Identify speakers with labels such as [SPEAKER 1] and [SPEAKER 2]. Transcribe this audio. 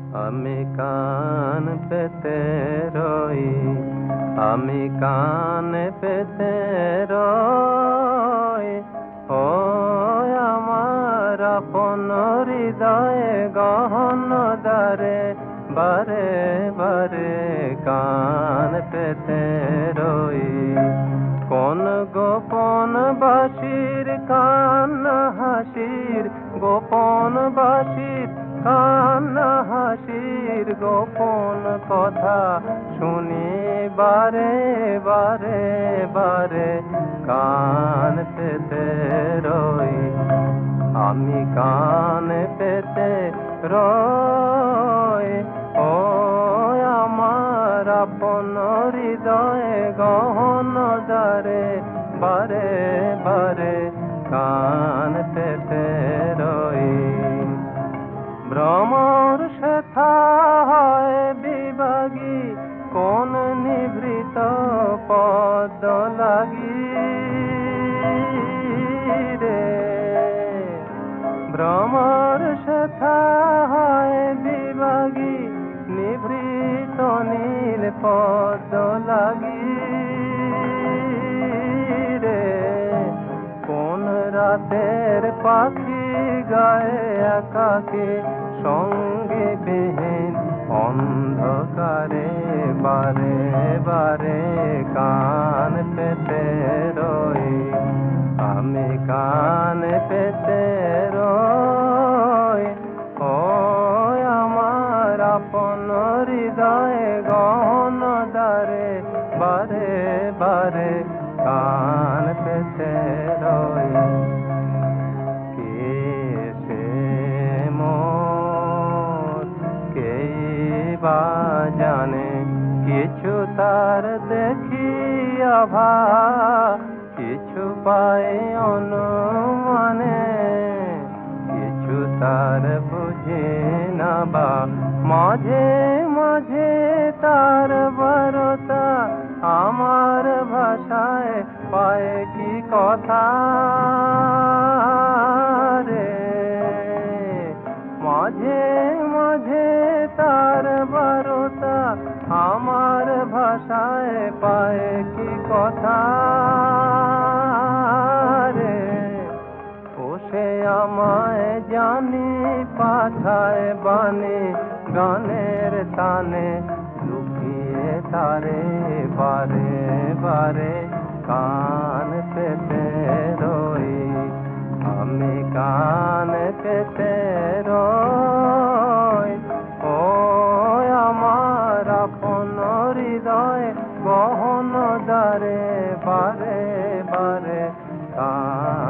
[SPEAKER 1] আমি কান পেতে রই, আমি কান পেতে রই, ও আমার আপন হৃদয়ে গহন দ্বারে বারে বারে কান পেতে রই। কোন গোপন বাঁশির কান্না হাসির, গোপন বাঁশির কান্না হাসির গোপন কথা শুনি বারে বারে বারে কান পেতে রই, আমি কান পেতে রই, ও আমার আপন হৃদয়ে গহন দ্বারে বারে বারে কান পেতে রই। ভ্রমর শেখা হয় বিভাগী কোন নিভৃত পদ লাগি রে, ভ্রমর শেখা হয় বিভাগী নিভৃত নীল পদ লাগি রে। কোন রাতের পাখি গায়ে একাকী সঙ্গে বিহীন অন্ধকারে বারে বারে কান পেতে রই, আমি কান পেতে রই, ও আমার আপন হৃদয়ে গহন দ্বারে বারে বারে কান পেতে রই। বা জানে কিছু তার দেখিয়া ভা, কিছু পায় অনুমানে, কিছু তার বুঝে না বা মাঝে মাঝে তার বারতা আমার ভাষায় পায় কি কথা রে। মাঝে মাঝে তার বারতা আমার ভাষায় পায় কি কথা রে। ও সে আমায় জানি পাঠায় বাণী গানের তানে, লুকিয়ে তারে বারে বারে কান পেতে রই, আমি কান পেতে রই, ও আমার আপন হৃদয় গহন দ্বারে বারে বারে কান